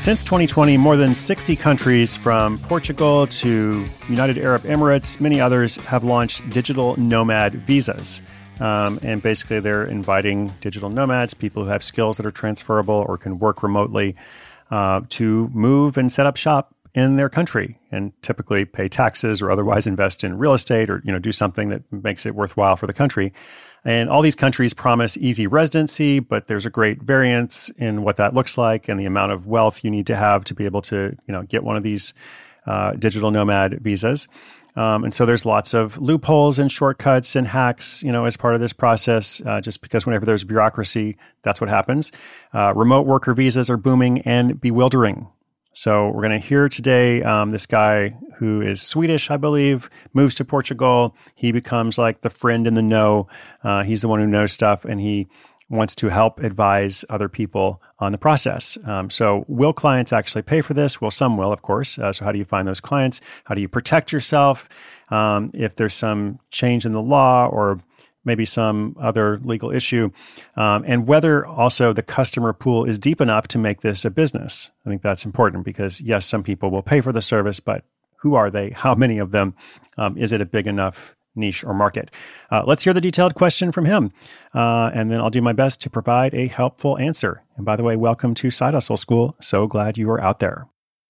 Since 2020, more than 60 countries from Portugal to United Arab Emirates, many others have launched digital nomad visas. And basically, they're inviting digital nomads, people who have skills that are transferable or can work remotely, to move and set up shop in their country and typically pay taxes or otherwise invest in real estate or do something that makes it worthwhile for the country. And all these countries promise easy residency, but there's a great variance in what that looks like and the amount of wealth you need to have to be able to get one of these digital nomad visas. And so there's lots of loopholes and shortcuts and hacks, as part of this process, just because whenever there's bureaucracy, that's what happens. Remote worker visas are booming and bewildering. So we're going to hear today this guy who is Swedish, I believe, moves to Portugal. He becomes like the friend in the know. He's the one who knows stuff, and he wants to help advise other people on the process. So will clients actually pay for this? Well, some will, of course. So how do you find those clients? How do you protect yourself if there's some change in the law or maybe some other legal issue, and whether also the customer pool is deep enough to make this a business. I think that's important because, yes, some people will pay for the service, but who are they? How many of them? Is it a big enough niche or market? Let's hear the detailed question from him, and then I'll do my best to provide a helpful answer. And by the way, welcome to Side Hustle School. So glad you are out there.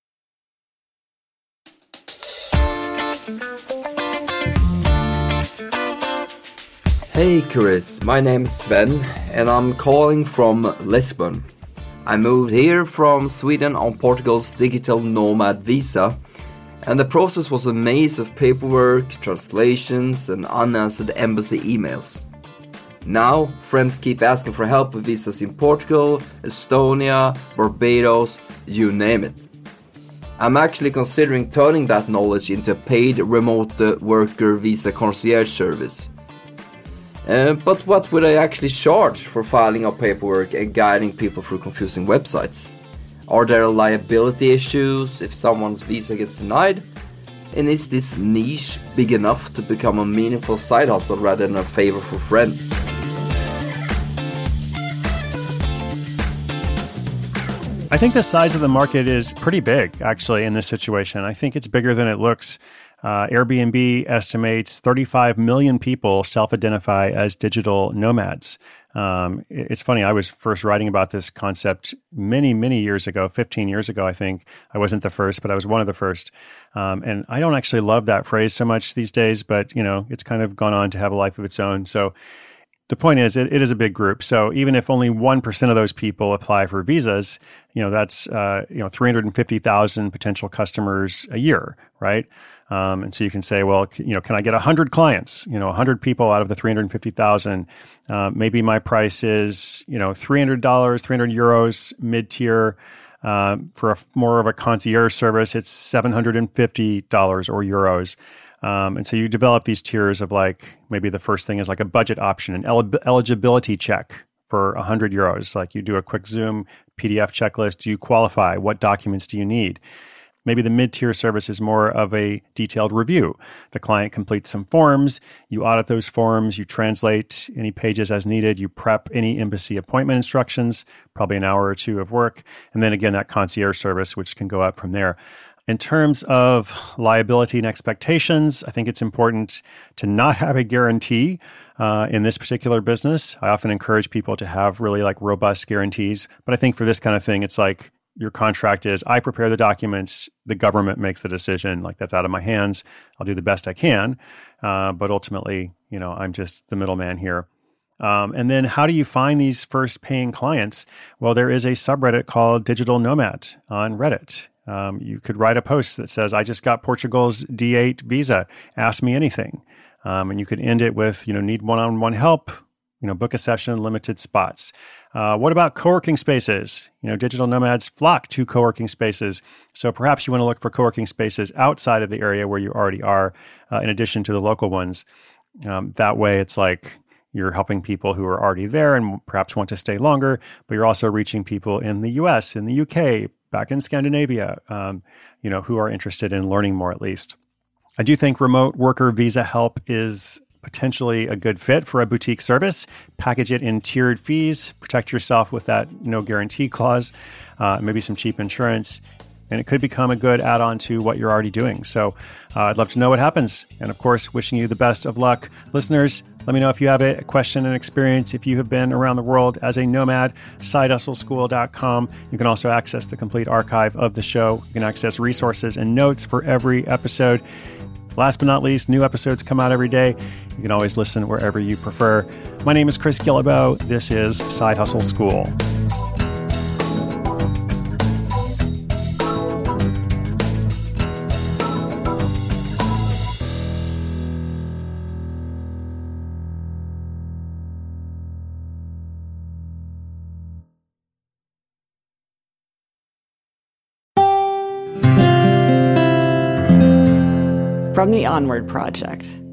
Hey Chris, my name is Sven and I'm calling from Lisbon. I moved here from Sweden on Portugal's digital nomad visa, and the process was a maze of paperwork, translations and unanswered embassy emails. Now, friends keep asking for help with visas in Portugal, Estonia, Barbados, you name it. I'm actually considering turning that knowledge into a paid remote worker visa concierge service. But what would I actually charge for filing out paperwork and guiding people through confusing websites? Are there liability issues if someone's visa gets denied? And is this niche big enough to become a meaningful side hustle rather than a favor for friends? I think the size of the market is pretty big, actually, in this situation. I think it's bigger than it looks. Airbnb estimates 35 million people self-identify as digital nomads. It's funny, I was first writing about this concept many, many years ago, 15 years ago, I think. I wasn't the first, but I was one of the first. And I don't actually love that phrase so much these days, but, it's kind of gone on to have a life of its own. So the point is, it is a big group. So even if only 1% of those people apply for visas, that's 350,000 potential customers a year, right? And so you can say, well, can I get 100 clients? 100 people out of the 350,000. Maybe my price is, $300, 300 euros mid-tier. For more of a concierge service, it's $750 or euros. And so you develop these tiers of maybe the first thing is like a budget option, an eligibility check for 100 euros. Like you do a quick Zoom PDF checklist. Do you qualify? What documents do you need? Maybe the mid-tier service is more of a detailed review. The client completes some forms, you audit those forms, you translate any pages as needed, you prep any embassy appointment instructions, probably an hour or two of work, and then again, that concierge service, which can go up from there. In terms of liability and expectations, I think it's important to not have a guarantee in this particular business. I often encourage people to have really robust guarantees, but I think for this kind of thing, it's like, your contract is, I prepare the documents, the government makes the decision, that's out of my hands. I'll do the best I can. But ultimately, I'm just the middleman here. And then how do you find these first paying clients? Well, there is a subreddit called Digital Nomad on Reddit. You could write a post that says, I just got Portugal's D8 visa. Ask me anything. And you could end it with, need one-on-one help, book a session, limited spots. What about co-working spaces? Digital nomads flock to co-working spaces. So perhaps you want to look for co-working spaces outside of the area where you already are, in addition to the local ones. That way, it's like you're helping people who are already there and perhaps want to stay longer, but you're also reaching people in the US, in the UK, back in Scandinavia, who are interested in learning more at least. I do think remote worker visa help is potentially a good fit for a boutique service. Package it in tiered fees, protect yourself with that no guarantee clause, maybe some cheap insurance, and it could become a good add-on to what you're already doing. So I'd love to know what happens. And of course, wishing you the best of luck. Listeners, let me know if you have a question and experience. If you have been around the world as a nomad, sidehustleschool.com. You can also access the complete archive of the show. You can access resources and notes for every episode. Last but not least, new episodes come out every day. You can always listen wherever you prefer. My name is Chris Guillebeau. This is Side Hustle School. From the Onward Project.